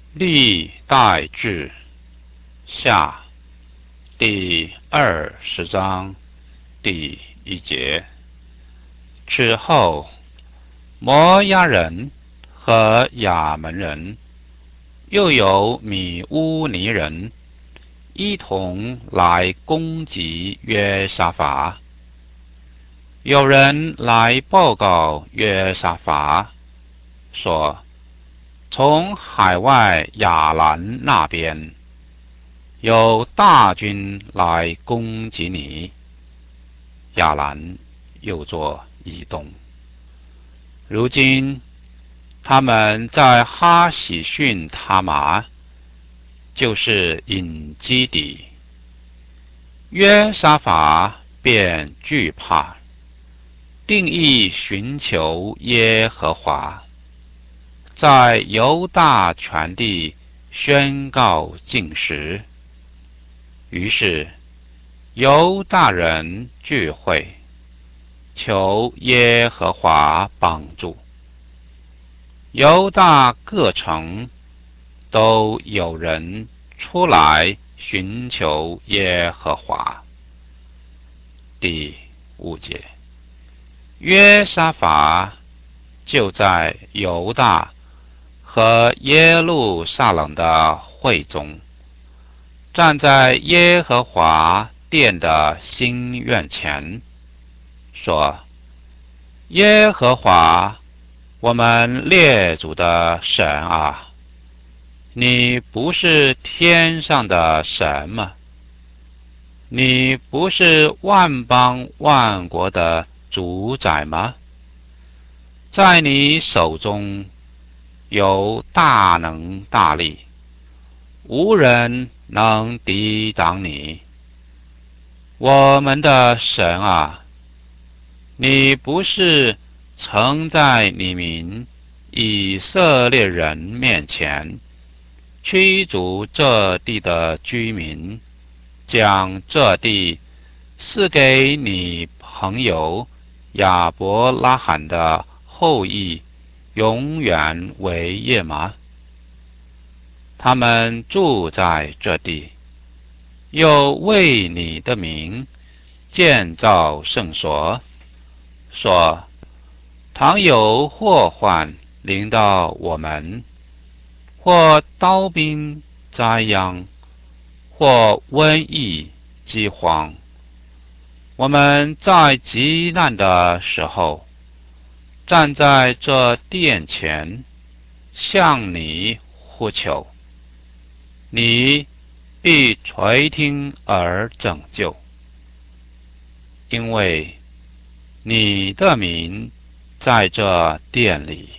历代志下第20章第1节。此后，摩押人和亚门人，又有米乌尼人，一同来攻击约沙法。有人来报告约沙法，说从海外亚兰那边有大军来攻击你。亚兰又作以东。如今他们在哈喜逊他玛，就是隐基底。约沙法便惧怕，定义寻求耶和华，在犹大全地宣告禁食。于是犹大人聚会，求耶和华帮助。犹大各城都有人出来寻求耶和华。第5节。约沙法就在犹大和耶路撒冷的会中，站在耶和华殿的新院前，说：耶和华，我们列祖的神啊，你不是天上的神吗？你不是万邦万国的主宰吗？在你手中有大能大力，无人能抵挡你。我们的神啊，你不是曾在你民以色列人面前驱逐这地的居民，将这地赐给你朋友亚伯拉罕的后裔永远为业吗？他们住在这地，又为你的名建造圣所，说倘有祸患临到我们，或刀兵灾殃，或瘟疫饥荒，我们在极难的时候，站在这殿前，向你呼求，你必垂听而拯救，因为你的名在这殿里。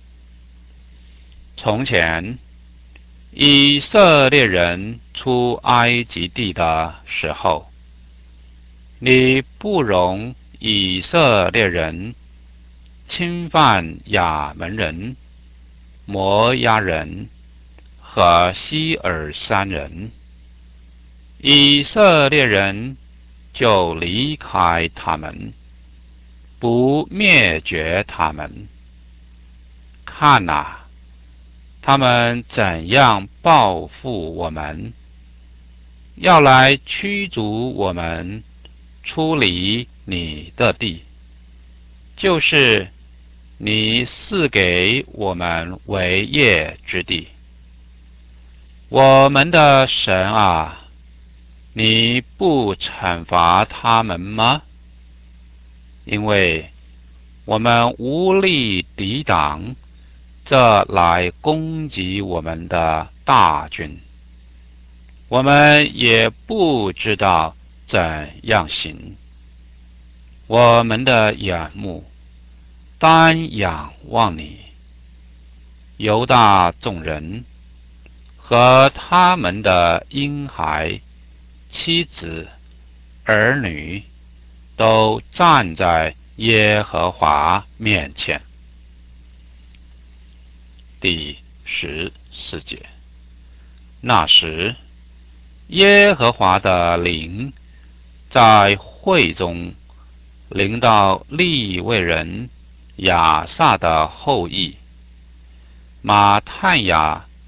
从前以色列人出埃及地的时候，你不容以色列人侵犯亚门人、摩押人和希尔山人，以色列人就离开他们，不灭绝他们。看哪，他们怎样报复我们，要来驱逐我们出离你的地，就是你赐给我们为业之地。我们的神啊，你不惩罚他们吗？因为我们无力抵挡这来攻击我们的大军，我们也不知道怎样行。我们的眼目单仰望你。犹大众人和他们的婴孩、妻子、儿女都站在耶和华面前。第14节。那时，耶和华的灵在会中临到利未人亚萨的后裔马探雅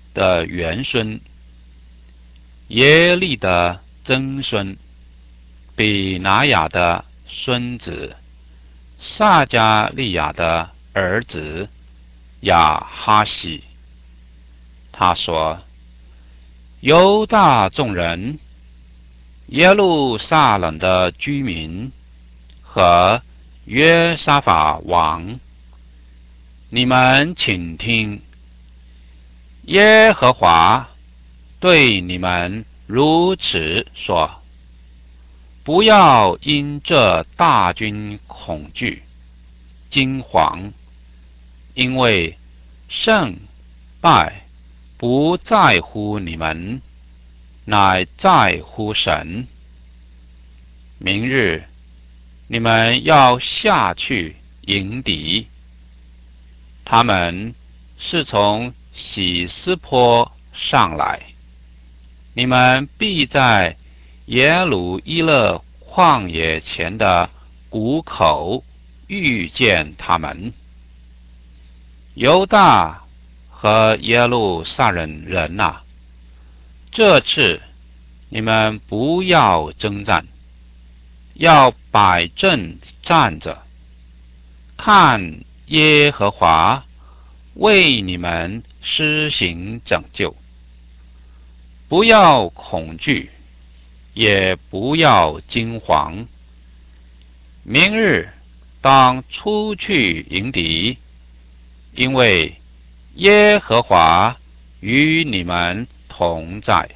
的元孙，耶利的曾孙，比拿雅的孙子，撒迦利亚的儿子亚哈西。他说：犹大众人，耶路撒冷的居民和约沙法王，你们请听，耶和华对你们如此说：不要因这大军恐惧惊惶，因为胜败不在乎你们，乃在乎神。明日你们要下去迎敌，他们是从喜斯坡上来，你们必在耶鲁伊勒旷野前的谷口遇见他们。犹大和耶路撒冷人啊，这次你们不要征战，要摆阵站着，看耶和华为你们施行拯救。不要恐惧，也不要惊惶。明日当出去迎敌，因为耶和华与你们同在。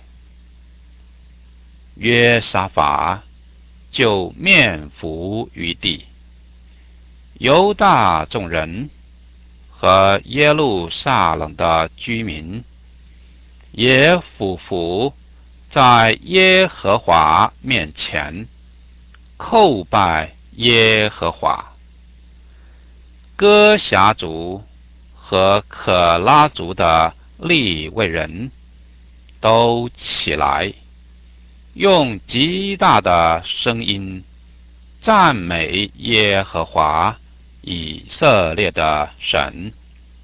约沙法就面伏于地，犹大众人和耶路撒冷的居民也俯伏在耶和华面前，叩拜耶和华。哥辖族和可拉族的利未人都起来，用极大的声音赞美耶和华以色列的神。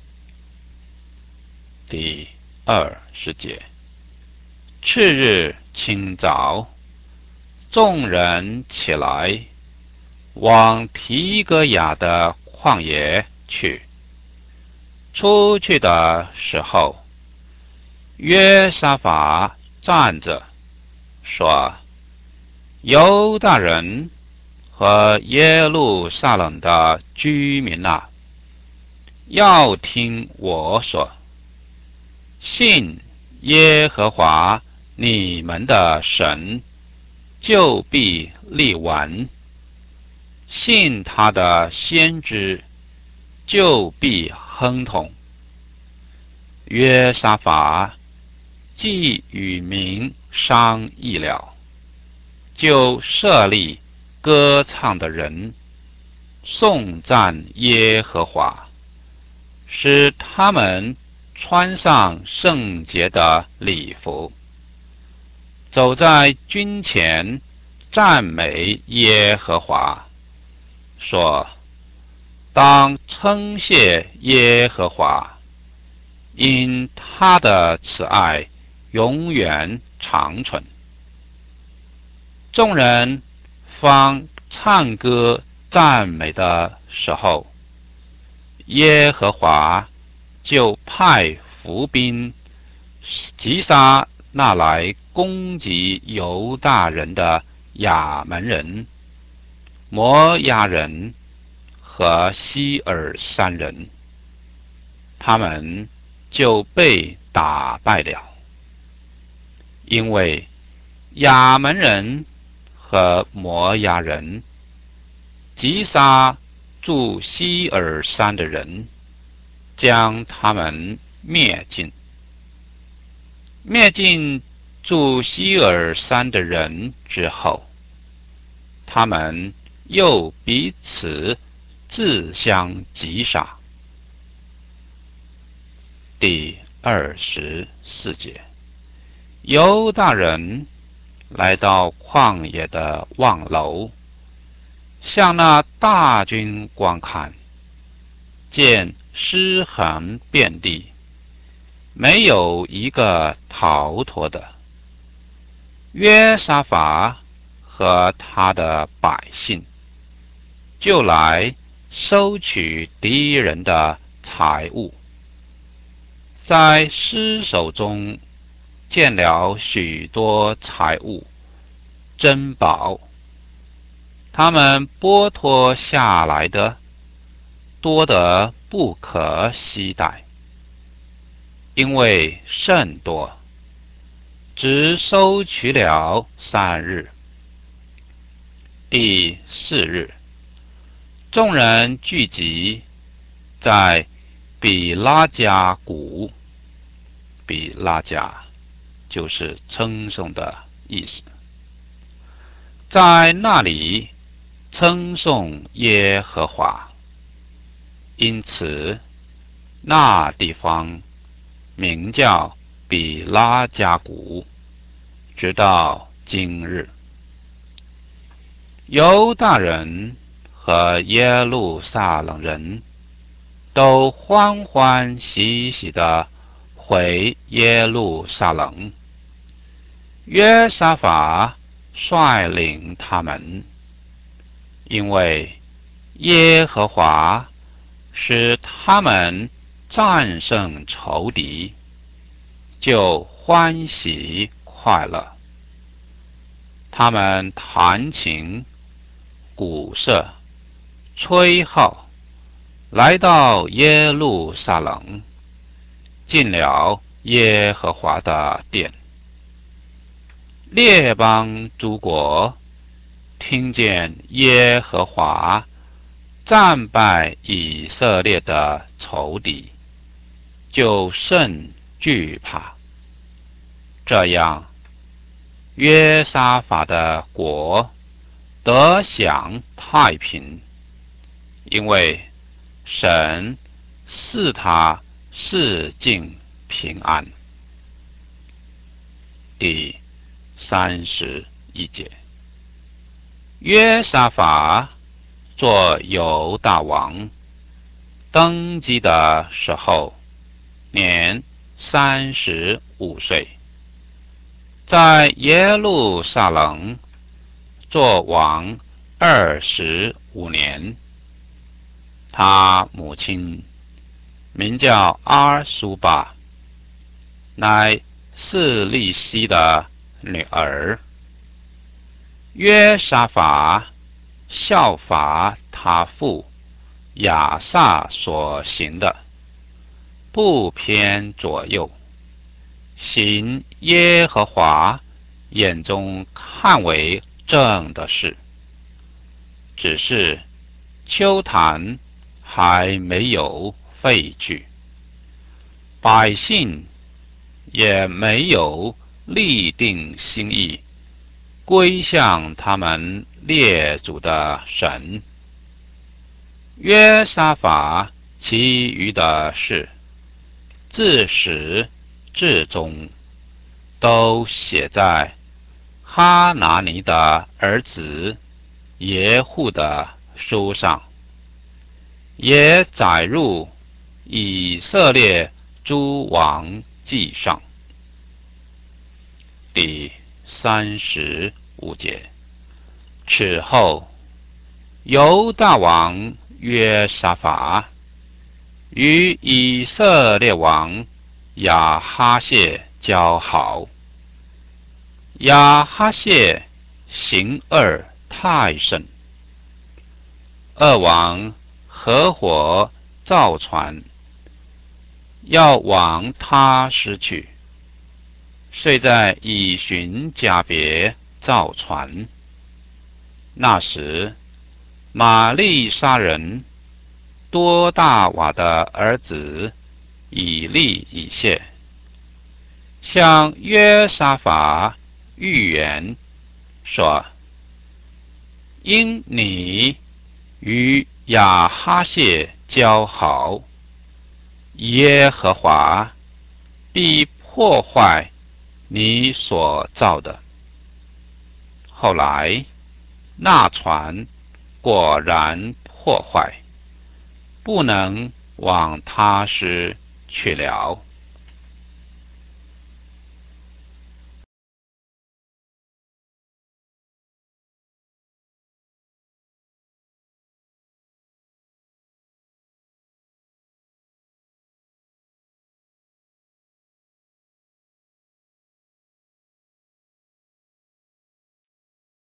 第20节。次日清早，众人起来，往提格雅的旷野去。出去的时候，约沙法站着说：犹大人和耶路撒冷的居民啊，要听我说，信耶和华你们的神，就必立完；信他的先知，就必亨通。约沙法既与民商议了，就设立歌唱的人，颂赞耶和华，使他们穿上圣洁的礼服，走在军前，赞美耶和华，说：当称谢耶和华，因他的慈爱永远长存。众人方唱歌赞美的时候，耶和华就派伏兵击杀那来攻击犹大人的亚门人、摩押人和希尔山人，他们就被打败了。因为亚门人和摩押人击杀住希尔山的人，将他们灭尽。灭尽住希尔山的人之后，他们又彼此自相击杀。第24节。犹大人来到旷野的望楼，向那大军观看，见尸横遍地， 没有一个逃脱的。约沙法和他的百姓就来收取敌人的财物，在尸首中见了许多财物珍宝，他们剥脱下来的多得不可惜待，因为甚多，只收取了3日。第4日，众人聚集在比拉加谷，比拉加就是称颂的意思，在那里称颂耶和华，因此那地方名叫比拉加谷，直到今日。犹大人和耶路撒冷人都欢欢喜喜地回耶路撒冷。约沙法率领他们，因为耶和华使他们战胜仇敌，就欢喜快乐。他们弹琴、鼓瑟、吹号，来到耶路撒冷，进了耶和华的殿。列邦诸国听见耶和华战败以色列的仇敌，就甚惧怕。这样，约沙法的国得享太平，因为神赐他四境平安。第31节，约沙法做犹大王，登基的时候年35岁，在耶路撒冷做王25年。他母亲名叫阿苏巴，乃示利希的女儿。约沙法效法他父亚撒所行的，不偏左右，行耶和华眼中看为正的事。只是秋坛还没有废去，百姓也没有立定心意归向他们列祖的神。约沙法其余的事，自始至终都写在哈拿尼的儿子耶户的书上，也载入以色列诸王记上。第35节，此后犹大王约沙法与以色列王亚哈谢交好。亚哈谢行恶太甚，二王合伙造船，要往他失去，遂在以寻加别造船。那时玛利沙人多大瓦的儿子以利以谢向约沙法预言说，因你与亚哈谢交好，耶和华必破坏你所造的。后来那船果然破坏，不能往他施去了。